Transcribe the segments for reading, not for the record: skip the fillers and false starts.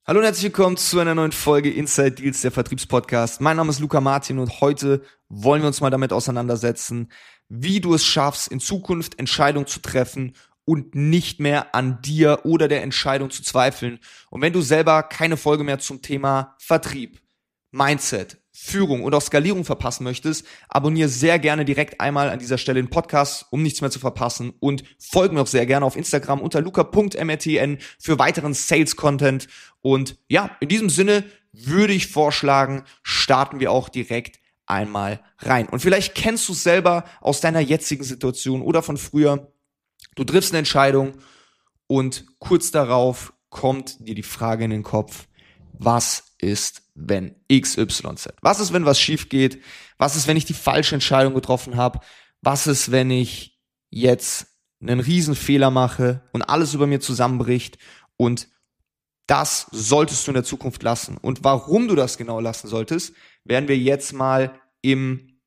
Hallo und herzlich willkommen zu einer neuen Folge Inside Deals, der Vertriebspodcast. Mein Name ist Luca Martin und heute wollen wir uns mal damit auseinandersetzen, wie du es schaffst, in Zukunft Entscheidungen zu treffen und nicht mehr an dir oder der Entscheidung zu zweifeln. Und wenn du selber keine Folge mehr zum Thema Vertrieb, Mindset, Führung und auch Skalierung verpassen möchtest, abonniere sehr gerne direkt einmal an dieser Stelle den Podcast, um nichts mehr zu verpassen, und folge mir auch sehr gerne auf Instagram unter luca.mrtn für weiteren Sales-Content. Und ja, in diesem Sinne würde ich vorschlagen, starten wir auch direkt einmal rein. Und vielleicht kennst du es selber aus deiner jetzigen Situation oder von früher. Du triffst eine Entscheidung und kurz darauf kommt dir die Frage in den Kopf: Was ist, wenn XYZ? Was ist, wenn was schief geht? Was ist, wenn ich die falsche Entscheidung getroffen habe? Was ist, wenn ich jetzt einen Riesenfehler mache und alles über mir zusammenbricht? Und das solltest du in der Zukunft lassen. Und warum du das genau lassen solltest, werden wir jetzt mal im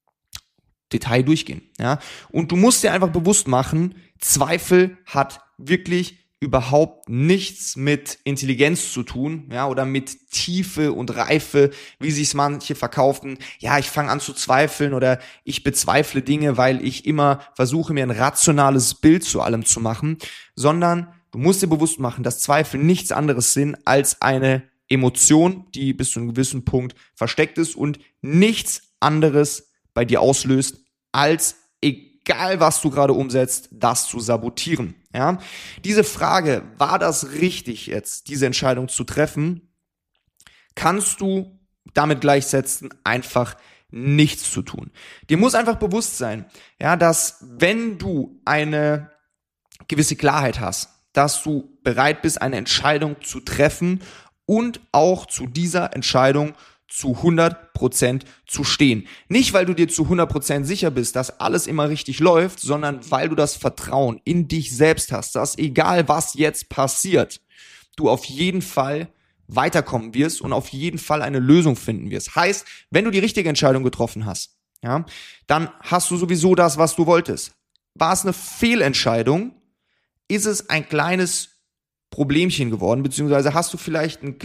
Detail durchgehen. Ja? Und du musst dir einfach bewusst machen, Zweifel hat wirklich überhaupt nichts mit Intelligenz zu tun, ja, oder mit Tiefe und Reife, wie sich es manche verkaufen. Ja, ich fange an zu zweifeln oder ich bezweifle Dinge, weil ich immer versuche, mir ein rationales Bild zu allem zu machen, sondern du musst dir bewusst machen, dass Zweifel nichts anderes sind als eine Emotion, die bis zu einem gewissen Punkt versteckt ist und nichts anderes bei dir auslöst, als egal was du gerade umsetzt, das zu sabotieren. Ja? Diese Frage, war das richtig jetzt, diese Entscheidung zu treffen, kannst du damit gleichsetzen, einfach nichts zu tun. Dir muss einfach bewusst sein, ja, dass wenn du eine gewisse Klarheit hast, dass du bereit bist, eine Entscheidung zu treffen und auch zu dieser Entscheidung zu 100% zu stehen. Nicht, weil du dir zu 100% sicher bist, dass alles immer richtig läuft, sondern weil du das Vertrauen in dich selbst hast, dass egal was jetzt passiert, du auf jeden Fall weiterkommen wirst und auf jeden Fall eine Lösung finden wirst. Heißt, wenn du die richtige Entscheidung getroffen hast, ja, dann hast du sowieso das, was du wolltest. War es eine Fehlentscheidung, ist es ein kleines Problemchen geworden, beziehungsweise hast du vielleicht ein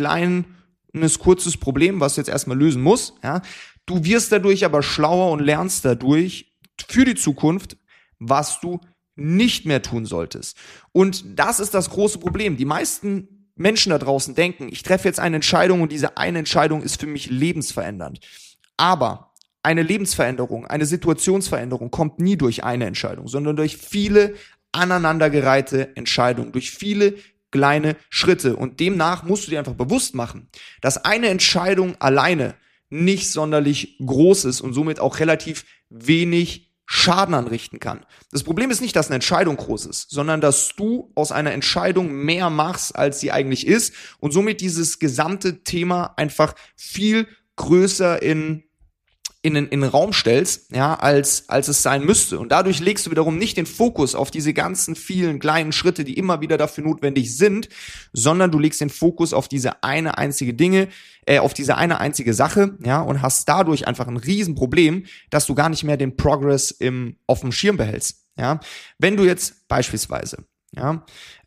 kurzes Problem, was du jetzt erstmal lösen musst. Ja. Du wirst dadurch aber schlauer und lernst dadurch für die Zukunft, was du nicht mehr tun solltest. Und das ist das große Problem. Die meisten Menschen da draußen denken, ich treffe jetzt eine Entscheidung und diese eine Entscheidung ist für mich lebensverändernd. Aber eine Lebensveränderung, eine Situationsveränderung kommt nie durch eine Entscheidung, sondern durch viele aneinandergereihte Entscheidungen, durch viele kleine Schritte. Und demnach musst du dir einfach bewusst machen, dass eine Entscheidung alleine nicht sonderlich groß ist und somit auch relativ wenig Schaden anrichten kann. Das Problem ist nicht, dass eine Entscheidung groß ist, sondern dass du aus einer Entscheidung mehr machst, als sie eigentlich ist, und somit dieses gesamte Thema einfach viel größer in den Raum stellst, ja, als es sein müsste. Und dadurch legst du wiederum nicht den Fokus auf diese ganzen vielen kleinen Schritte, die immer wieder dafür notwendig sind, sondern du legst den Fokus auf diese eine einzige Sache, ja, und hast dadurch einfach ein Riesenproblem, dass du gar nicht mehr den Progress auf dem Schirm behältst, ja. Wenn du jetzt beispielsweise, ja,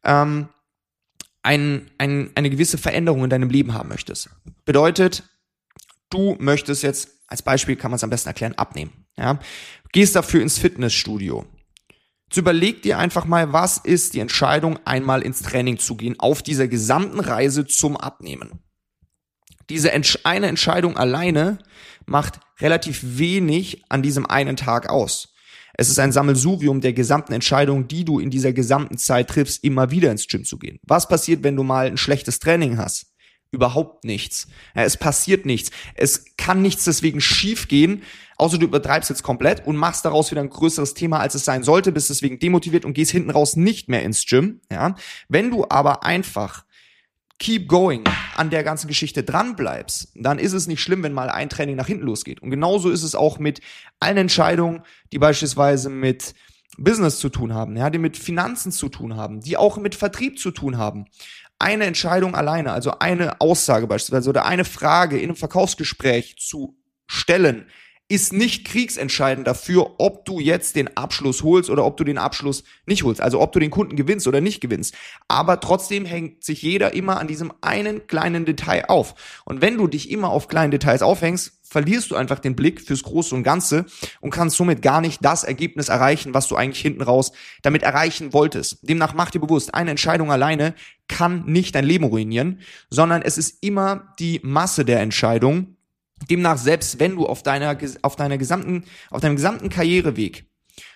eine gewisse Veränderung in deinem Leben haben möchtest, bedeutet, du möchtest jetzt, als Beispiel kann man es am besten erklären, abnehmen. Ja? Gehst dafür ins Fitnessstudio. Jetzt überleg dir einfach mal, was ist die Entscheidung, einmal ins Training zu gehen, auf dieser gesamten Reise zum Abnehmen. Diese eine Entscheidung alleine macht relativ wenig an diesem einen Tag aus. Es ist ein Sammelsurium der gesamten Entscheidungen, die du in dieser gesamten Zeit triffst, immer wieder ins Gym zu gehen. Was passiert, wenn du mal ein schlechtes Training hast? Überhaupt nichts. Ja, es passiert nichts. Es kann nichts deswegen schief gehen, außer du übertreibst jetzt komplett und machst daraus wieder ein größeres Thema, als es sein sollte, bist deswegen demotiviert und gehst hinten raus nicht mehr ins Gym. Ja? Wenn du aber einfach keep going an der ganzen Geschichte dran bleibst, dann ist es nicht schlimm, wenn mal ein Training nach hinten losgeht. Und genauso ist es auch mit allen Entscheidungen, die beispielsweise mit Business zu tun haben, ja, die mit Finanzen zu tun haben, die auch mit Vertrieb zu tun haben. Eine Entscheidung alleine, also eine Aussage beispielsweise oder eine Frage in einem Verkaufsgespräch zu stellen, ist nicht kriegsentscheidend dafür, ob du jetzt den Abschluss holst oder ob du den Abschluss nicht holst. Also ob du den Kunden gewinnst oder nicht gewinnst. Aber trotzdem hängt sich jeder immer an diesem einen kleinen Detail auf. Und wenn du dich immer auf kleinen Details aufhängst, verlierst du einfach den Blick fürs Große und Ganze und kannst somit gar nicht das Ergebnis erreichen, was du eigentlich hinten raus damit erreichen wolltest. Demnach mach dir bewusst, eine Entscheidung alleine kann nicht dein Leben ruinieren, sondern es ist immer die Masse der Entscheidungen. Demnach, selbst wenn du auf deinem gesamten Karriereweg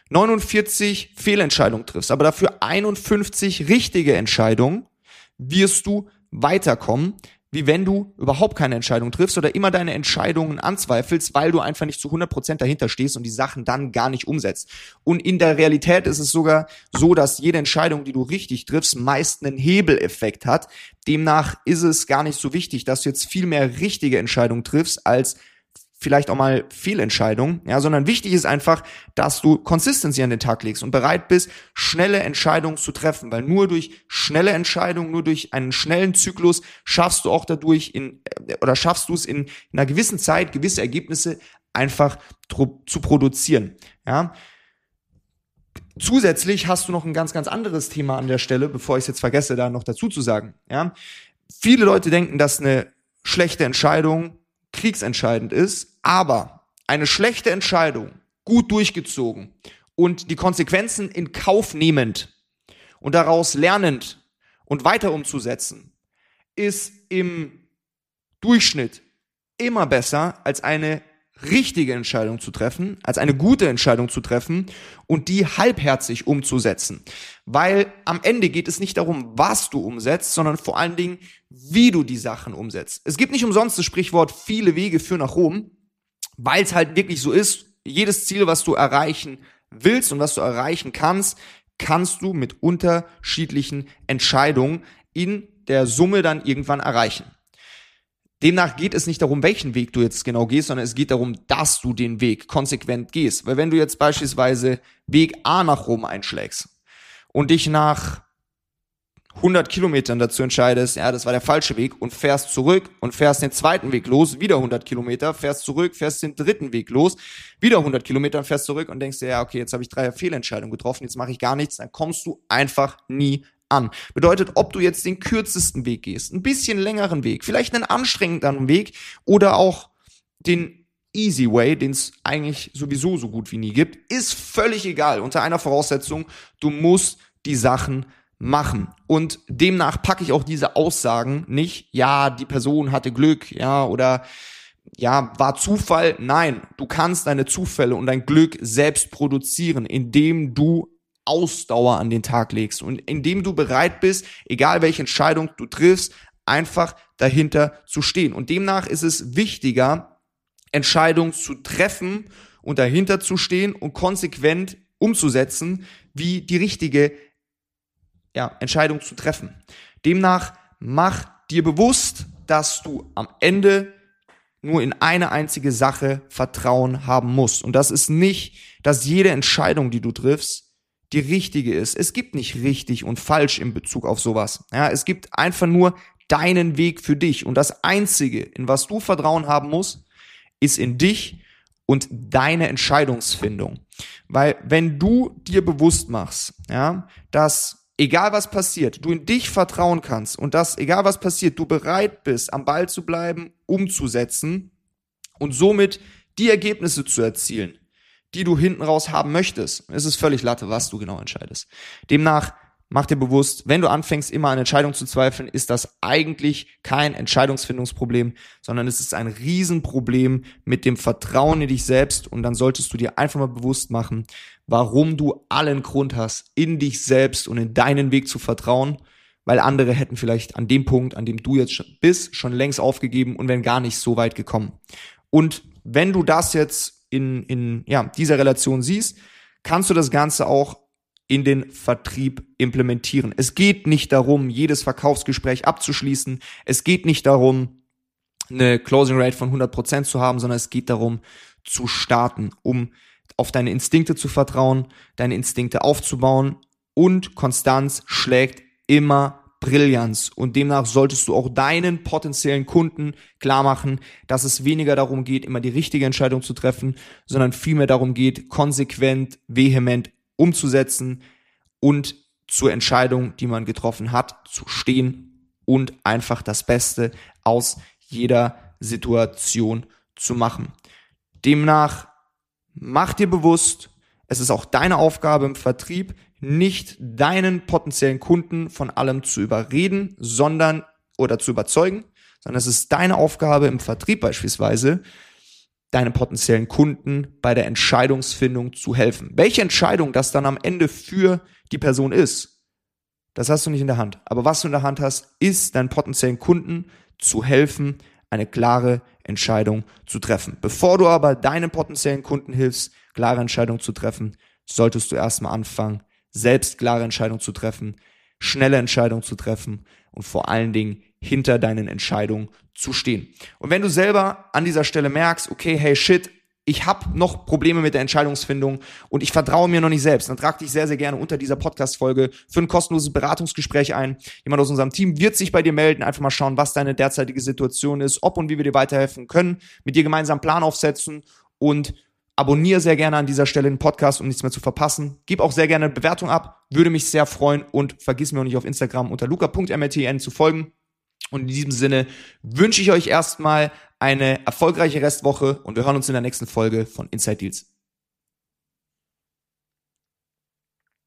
49 Fehlentscheidungen triffst, aber dafür 51 richtige Entscheidungen, wirst du weiterkommen, wie wenn du überhaupt keine Entscheidung triffst oder immer deine Entscheidungen anzweifelst, weil du einfach nicht zu 100% dahinter stehst und die Sachen dann gar nicht umsetzt. Und in der Realität ist es sogar so, dass jede Entscheidung, die du richtig triffst, meist einen Hebeleffekt hat. Demnach ist es gar nicht so wichtig, dass du jetzt viel mehr richtige Entscheidungen triffst, als vielleicht auch mal Fehlentscheidungen, ja, sondern wichtig ist einfach, dass du Consistency an den Tag legst und bereit bist, schnelle Entscheidungen zu treffen, weil nur durch schnelle Entscheidungen, nur durch einen schnellen Zyklus schaffst du es in einer gewissen Zeit, gewisse Ergebnisse einfach zu produzieren, ja. Zusätzlich hast du noch ein ganz, ganz anderes Thema an der Stelle, bevor ich es jetzt vergesse, da noch dazu zu sagen, ja. Viele Leute denken, dass eine schlechte Entscheidung kriegsentscheidend ist, aber eine schlechte Entscheidung, gut durchgezogen und die Konsequenzen in Kauf nehmend und daraus lernend und weiter umzusetzen, ist im Durchschnitt immer besser als eine richtige Entscheidung zu treffen, als eine gute Entscheidung zu treffen und die halbherzig umzusetzen. Weil am Ende geht es nicht darum, was du umsetzt, sondern vor allen Dingen, wie du die Sachen umsetzt. Es gibt nicht umsonst das Sprichwort, viele Wege führen nach Rom, weil es halt wirklich so ist, jedes Ziel, was du erreichen willst und was du erreichen kannst, kannst du mit unterschiedlichen Entscheidungen in der Summe dann irgendwann erreichen. Demnach geht es nicht darum, welchen Weg du jetzt genau gehst, sondern es geht darum, dass du den Weg konsequent gehst. Weil wenn du jetzt beispielsweise Weg A nach Rom einschlägst und dich nach 100 Kilometern dazu entscheidest, ja, das war der falsche Weg und fährst zurück und fährst den zweiten Weg los, wieder 100 Kilometer, fährst zurück, fährst den dritten Weg los, wieder 100 Kilometer und fährst zurück und denkst dir, ja, okay, jetzt habe ich 3 Fehlentscheidungen getroffen, jetzt mache ich gar nichts, dann kommst du einfach nie an. Bedeutet, ob du jetzt den kürzesten Weg gehst, ein bisschen längeren Weg, vielleicht einen anstrengenderen Weg oder auch den Easy Way, den es eigentlich sowieso so gut wie nie gibt, ist völlig egal. Unter einer Voraussetzung, du musst die Sachen machen. Und demnach packe ich auch diese Aussagen nicht, ja, die Person hatte Glück, ja, oder ja, war Zufall. Nein, du kannst deine Zufälle und dein Glück selbst produzieren, indem du Ausdauer an den Tag legst und indem du bereit bist, egal welche Entscheidung du triffst, einfach dahinter zu stehen. Und demnach ist es wichtiger, Entscheidungen zu treffen und dahinter zu stehen und konsequent umzusetzen, wie die richtige Entscheidung zu treffen. Demnach mach dir bewusst, dass du am Ende nur in eine einzige Sache Vertrauen haben musst. Und das ist nicht, dass jede Entscheidung, die du triffst, die richtige ist. Es gibt nicht richtig und falsch in Bezug auf sowas. Ja, es gibt einfach nur deinen Weg für dich. Und das Einzige, in was du Vertrauen haben musst, ist in dich und deine Entscheidungsfindung. Weil wenn du dir bewusst machst, ja, dass egal was passiert, du in dich vertrauen kannst und dass egal was passiert, du bereit bist, am Ball zu bleiben, umzusetzen und somit die Ergebnisse zu erzielen, die du hinten raus haben möchtest. Es ist völlig Latte, was du genau entscheidest. Demnach mach dir bewusst, wenn du anfängst, immer an Entscheidungen zu zweifeln, ist das eigentlich kein Entscheidungsfindungsproblem, sondern es ist ein Riesenproblem mit dem Vertrauen in dich selbst. Und dann solltest du dir einfach mal bewusst machen, warum du allen Grund hast, in dich selbst und in deinen Weg zu vertrauen, weil andere hätten vielleicht an dem Punkt, an dem du jetzt bist, schon längst aufgegeben und wären gar nicht so weit gekommen. Und wenn du das jetzt in dieser Relation siehst, kannst du das Ganze auch in den Vertrieb implementieren. Es geht nicht darum, jedes Verkaufsgespräch abzuschließen. Es geht nicht darum, eine Closing Rate von 100% zu haben, sondern es geht darum, zu starten, um auf deine Instinkte zu vertrauen, deine Instinkte aufzubauen und Konstanz schlägt immer Brillanz. Und demnach solltest du auch deinen potenziellen Kunden klar machen, dass es weniger darum geht, immer die richtige Entscheidung zu treffen, sondern vielmehr darum geht, konsequent, vehement umzusetzen und zur Entscheidung, die man getroffen hat, zu stehen und einfach das Beste aus jeder Situation zu machen. Demnach mach dir bewusst, es ist auch deine Aufgabe im Vertrieb, nicht deinen potenziellen Kunden von allem zu überreden, oder zu überzeugen, sondern es ist deine Aufgabe im Vertrieb beispielsweise, deinen potenziellen Kunden bei der Entscheidungsfindung zu helfen. Welche Entscheidung das dann am Ende für die Person ist, das hast du nicht in der Hand. Aber was du in der Hand hast, ist deinen potenziellen Kunden zu helfen, eine klare Entscheidung zu treffen. Bevor du aber deinen potenziellen Kunden hilfst, klare Entscheidungen zu treffen, solltest du erstmal anfangen, selbst klare Entscheidungen zu treffen, schnelle Entscheidungen zu treffen und vor allen Dingen hinter deinen Entscheidungen zu stehen. Und wenn du selber an dieser Stelle merkst, okay, hey shit, ich habe noch Probleme mit der Entscheidungsfindung und ich vertraue mir noch nicht selbst, dann trag dich sehr, sehr gerne unter dieser Podcast-Folge für ein kostenloses Beratungsgespräch ein. Jemand aus unserem Team wird sich bei dir melden, einfach mal schauen, was deine derzeitige Situation ist, ob und wie wir dir weiterhelfen können, mit dir gemeinsam einen Plan aufsetzen und abonniere sehr gerne an dieser Stelle den Podcast, um nichts mehr zu verpassen. Gib auch sehr gerne eine Bewertung ab, würde mich sehr freuen und vergiss mir auch nicht auf Instagram unter luca.mrtn zu folgen. Und in diesem Sinne wünsche ich euch erstmal eine erfolgreiche Restwoche und wir hören uns in der nächsten Folge von Inside Deals.